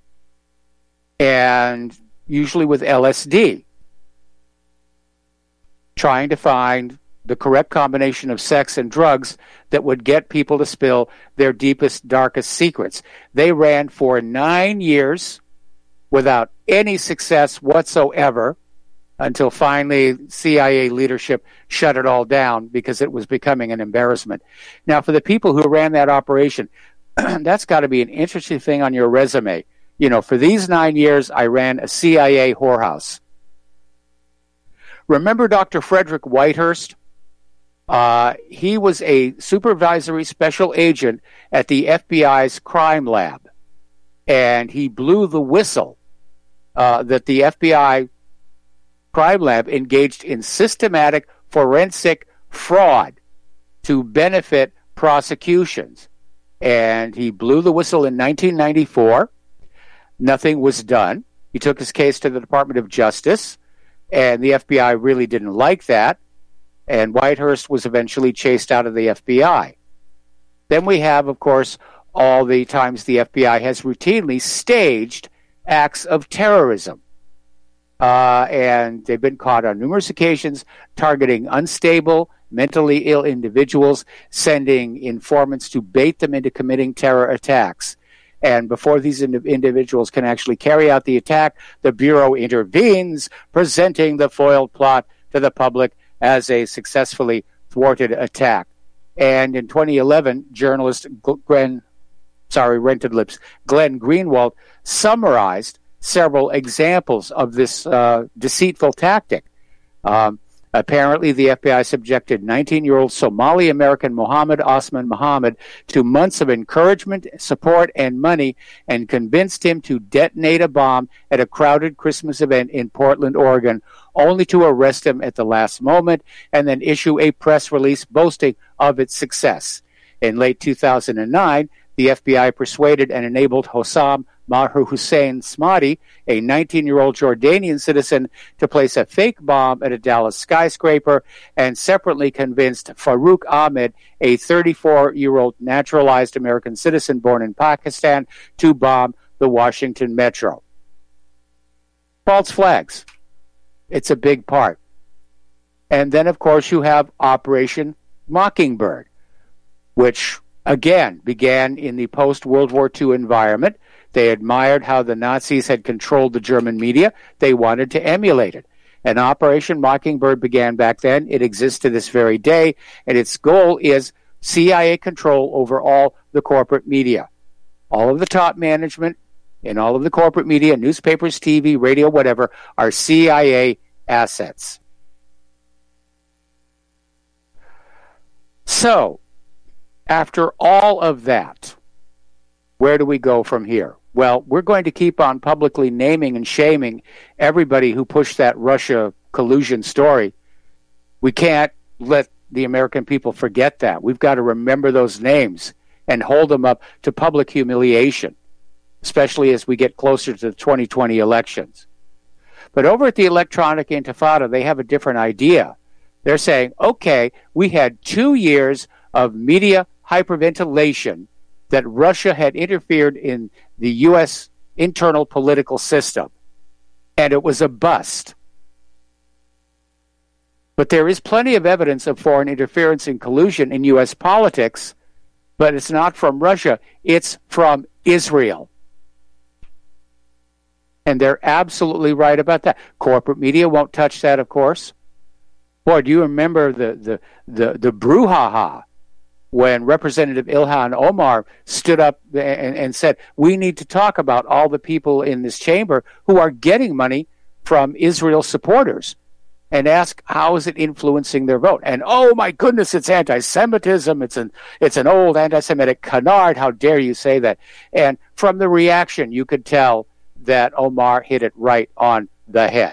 Speaker 2: and usually with LSD, trying to find the correct combination of sex and drugs that would get people to spill their deepest, darkest secrets. They ran for 9 years without any success whatsoever until finally CIA leadership shut it all down because it was becoming an embarrassment. Now, for the people who ran that operation, that's got to be an interesting thing on your resume. You know, for these 9 years, I ran a CIA whorehouse. Remember Dr. Frederick Whitehurst? He was a supervisory special agent at the FBI's crime lab, and he blew the whistle that the FBI crime lab engaged in systematic forensic fraud to benefit prosecutions. And he blew the whistle in 1994. Nothing was done. He took his case to the Department of Justice, and the FBI really didn't like that. And Whitehurst was eventually chased out of the FBI. Then we have, of course, all the times the FBI has routinely staged acts of terrorism. And they've been caught on numerous occasions targeting unstable, mentally ill individuals, sending informants to bait them into committing terror attacks. And before these individuals can actually carry out the attack, the Bureau intervenes, presenting the foiled plot to the public as a successfully thwarted attack. And in 2011, journalist Glenn Greenwald summarized several examples of this deceitful tactic. Apparently, the FBI subjected 19-year-old Somali-American Mohammed Osman Mohammed to months of encouragement, support, and money, and convinced him to detonate a bomb at a crowded Christmas event in Portland, Oregon, only to arrest him at the last moment and then issue a press release boasting of its success. In late 2009, the FBI persuaded and enabled Hossam Maher Hussein Smadi, a 19-year-old Jordanian citizen, to place a fake bomb at a Dallas skyscraper, and separately convinced Farouk Ahmed, a 34-year-old naturalized American citizen born in Pakistan, to bomb the Washington Metro. False flags. It's a big part. And then, of course, you have Operation Mockingbird, which, again, began in the post-World War II environment. They admired how the Nazis had controlled the German media. They wanted to emulate it. And Operation Mockingbird began back then. It exists to this very day. And its goal is CIA control over all the corporate media. All of the top management in all of the corporate media, newspapers, TV, radio, whatever, are CIA assets. So, after all of that, where do we go from here? Well, we're going to keep on publicly naming and shaming everybody who pushed that Russia collusion story. We can't let the American people forget that. We've got to remember those names and hold them up to public humiliation, especially as we get closer to the 2020 elections. But over at the Electronic Intifada, they have a different idea. They're saying, okay, we had 2 years of media hyperventilation that Russia had interfered in the U.S. internal political system, and it was a bust. But there is plenty of evidence of foreign interference and collusion in U.S. politics, but it's not from Russia, it's from Israel. And they're absolutely right about that. Corporate media won't touch that, of course. Boy, do you remember the brouhaha when Representative Ilhan Omar stood up and said, we need to talk about all the people in this chamber who are getting money from Israel supporters, and ask how is it influencing their vote. And oh my goodness, it's anti-Semitism. It's an old anti-Semitic canard. How dare you say that? And from the reaction, you could tell that Omar hit it right on the head.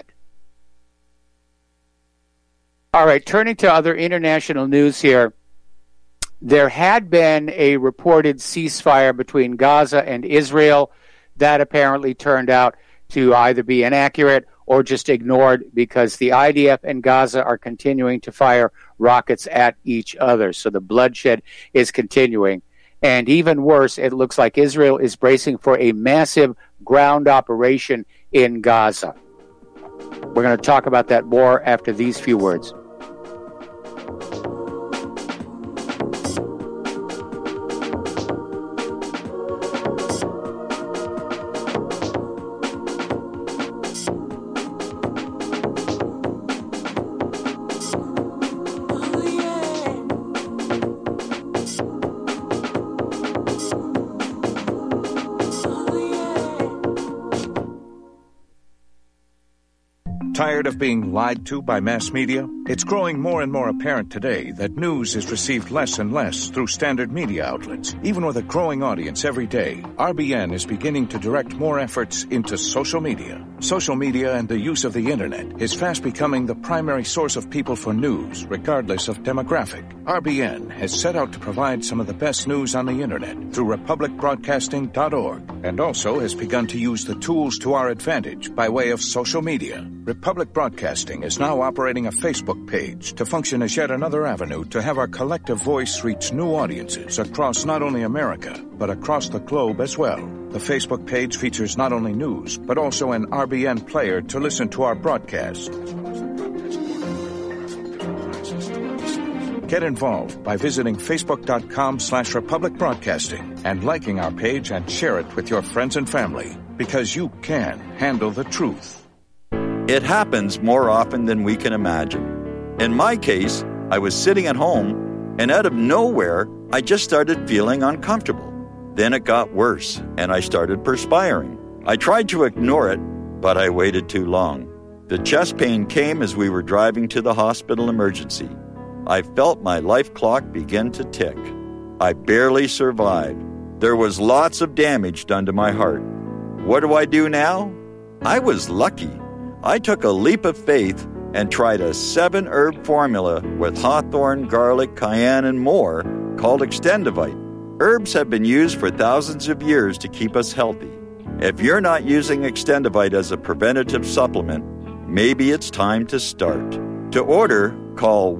Speaker 2: All right, turning to other international news here. There had been a reported ceasefire between Gaza and Israel. That apparently turned out to either be inaccurate or just ignored because the IDF and Gaza are continuing to fire rockets at each other. So the bloodshed is continuing. And even worse, it looks like Israel is bracing for a massive ground operation in Gaza. We're going to talk about that more after these few words.
Speaker 13: Tired of being lied to by mass media? It's growing more and more apparent today that news is received less and less through standard media outlets. Even with a growing audience every day, RBN is beginning to direct more efforts into social media. Social media and the use of the internet is fast becoming the primary source of people for news, regardless of demographic. RBN has set out to provide some of the best news on the internet through republicbroadcasting.org, and also has begun to use the tools to our advantage by way of social media. Republic Broadcasting is now operating a Facebook page to function as yet another avenue to have our collective voice reach new audiences across not only America, but across the globe as well. The Facebook page features not only news, but also an RBN player to listen to our broadcast. Get involved by visiting facebook.com/Republic Broadcasting and liking our page and share it with your friends and family, because you can handle the truth.
Speaker 5: It happens more often than we can imagine. In my case, I was sitting at home, and out of nowhere, I just started feeling uncomfortable. Then it got worse, and I started perspiring. I tried to ignore it, but I waited too long. The chest pain came as we were driving to the hospital emergency. I felt my life clock begin to tick. I barely survived. There was lots of damage done to my heart. What do I do now? I was lucky. I took a leap of faith and tried a 7-herb formula with hawthorn, garlic, cayenne, and more called Extendivite. Herbs have been used for thousands of years to keep us healthy. If you're not using Extendivite as a preventative supplement, maybe it's time to start. To order, call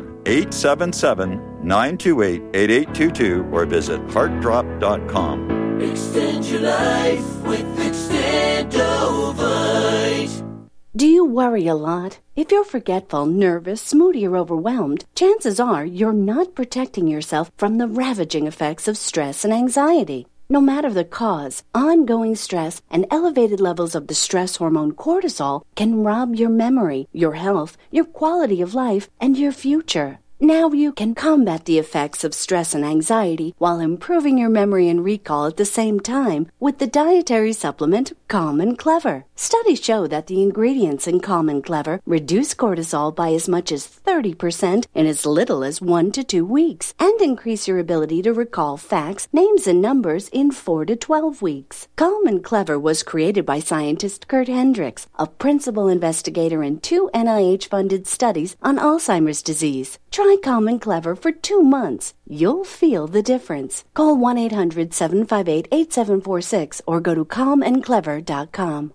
Speaker 5: 1-877-928-8822 or visit heartdrop.com.
Speaker 6: Extend your life with Extendovite.
Speaker 14: Do you worry a lot? If you're forgetful, nervous, moody, or overwhelmed, chances are you're not protecting yourself from the ravaging effects of stress and anxiety. No matter the cause, ongoing stress and elevated levels of the stress hormone cortisol can rob your memory, your health, your quality of life, and your future. Now you can combat the effects of stress and anxiety while improving your memory and recall at the same time with the dietary supplement Calm and Clever. Studies show that the ingredients in Calm and Clever reduce cortisol by as much as 30% in as little as 1 to 2 weeks and increase your ability to recall facts, names, and numbers in 4 to 12 weeks. Calm and Clever was created by scientist Kurt Hendricks, a principal investigator in 2 NIH-funded studies on Alzheimer's disease. Try Calm and Clever for 2 months. You'll feel the difference. Call 1-800-758-8746 or go to calmandclever.com.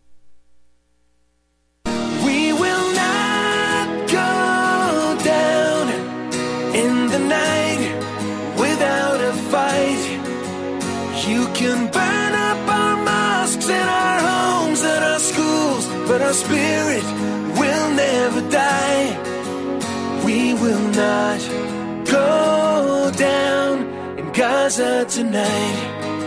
Speaker 6: We will not go down in the night without a fight. You can burn up our mosques and our homes and our schools, but our spirit will never die. We will not go down in Gaza tonight.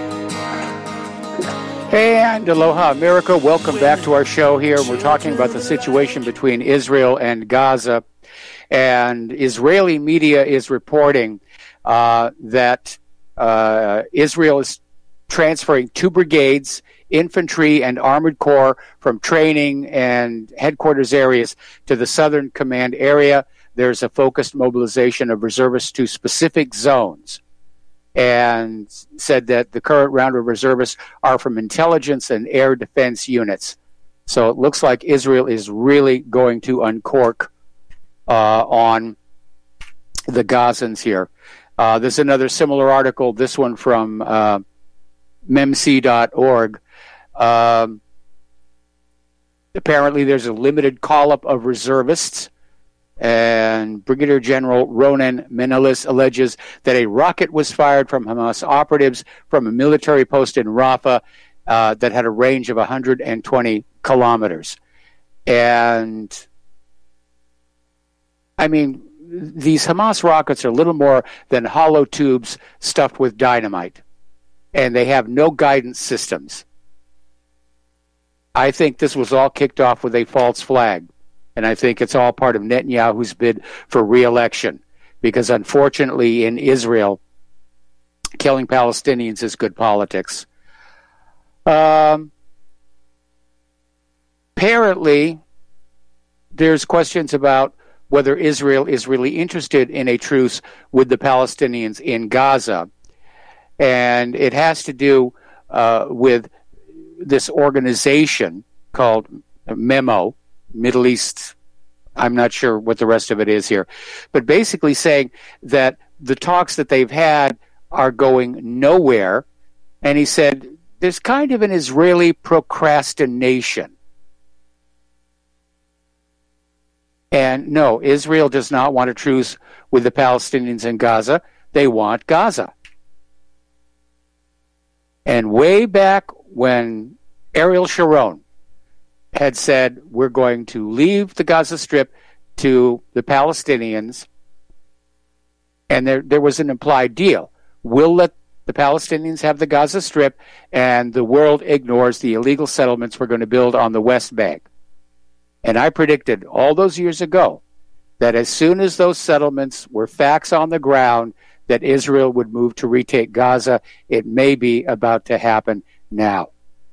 Speaker 2: And aloha, America. Welcome back to our show here. We're talking about the situation between Israel and Gaza. And Israeli media is reporting that Israel is transferring 2 brigades, infantry and armored corps, from training and headquarters areas to the Southern Command area. There's a focused mobilization of reservists to specific zones. and said that the current round of reservists are from intelligence and air defense units. So it looks like Israel is really going to uncork on the Gazans here. There's another similar article, this one from memc.org. Apparently there's a limited call-up of reservists, and Brigadier General Ronen Menelis alleges that a rocket was fired from Hamas operatives from a military post in Rafah that had a range of 120 kilometers. And, I mean, these Hamas rockets are little more than hollow tubes stuffed with dynamite, and they have no guidance systems. I think this was all kicked off with a false flag, and I think it's all part of Netanyahu's bid for re-election, because unfortunately in Israel, killing Palestinians is good politics. Apparently, there's questions about whether Israel is really interested in a truce with the Palestinians in Gaza. And it has to do with this organization called MEMO, Middle East, I'm not sure what the rest of it is here, but basically saying that the talks that they've had are going nowhere. And he said there's kind of an Israeli procrastination. And no, Israel does not want a truce with the Palestinians in Gaza. They want Gaza. And way back when Ariel Sharon had said, we're going to leave the Gaza Strip to the Palestinians, and there was an implied deal. We'll let the Palestinians have the Gaza Strip, and the world ignores the illegal settlements we're going to build on the West Bank. And I predicted all those years ago that as soon as those settlements were facts on the ground, that Israel would move to retake Gaza. It may be about to happen now.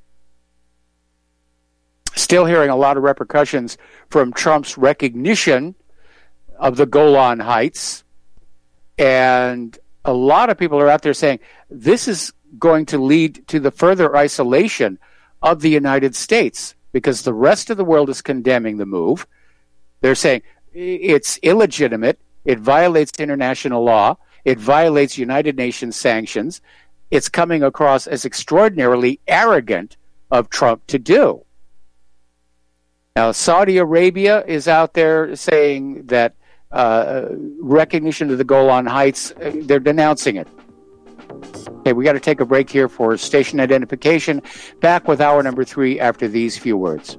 Speaker 2: Still hearing a lot of repercussions from Trump's recognition of the Golan Heights. And a lot of people are out there saying this is going to lead to the further isolation of the United States, because the rest of the world is condemning the move. They're saying it's illegitimate, it violates international law, it violates United Nations sanctions. It's coming across as extraordinarily arrogant of Trump to do. Now, Saudi Arabia is out there saying that recognition of the Golan Heights, they're denouncing it. Okay, we got to take a break here for station identification. Back with hour number 3 after these few words.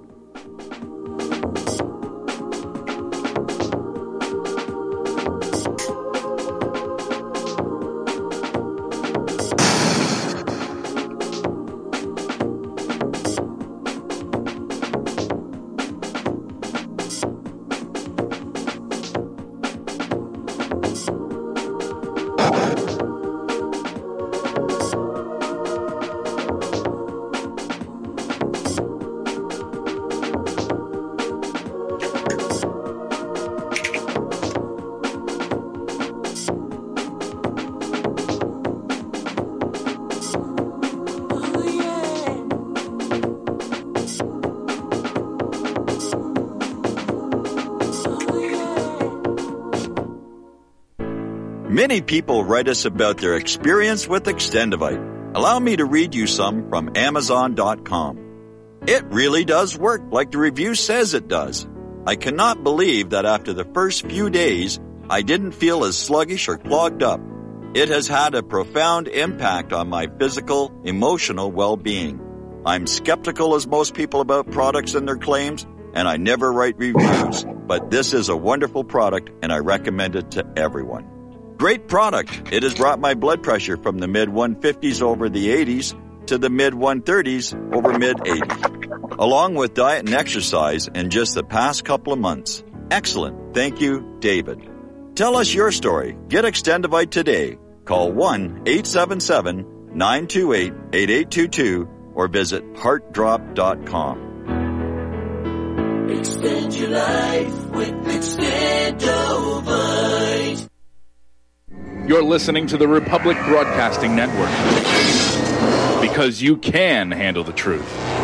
Speaker 5: Many people write us about their experience with Extendivite. Allow me to read you some from Amazon.com. It really does work like the review says it does. I cannot believe that after the first few days, I didn't feel as sluggish or clogged up. It has had a profound impact on my physical, emotional well-being. I'm skeptical as most people about products and their claims, and I never write reviews, but this is a wonderful product and I recommend it to everyone. Great product. It has brought my blood pressure from the mid-150s over the 80s to the mid-130s over mid-80s, along with diet and exercise in just the past couple of months. Excellent. Thank you, David. Tell us your story. Get Extendivite today. Call 1-877-928-8822 or visit heartdrop.com.
Speaker 6: Extend your life with Extendovite.
Speaker 15: You're listening to the Republic Broadcasting Network. Because you can handle the truth.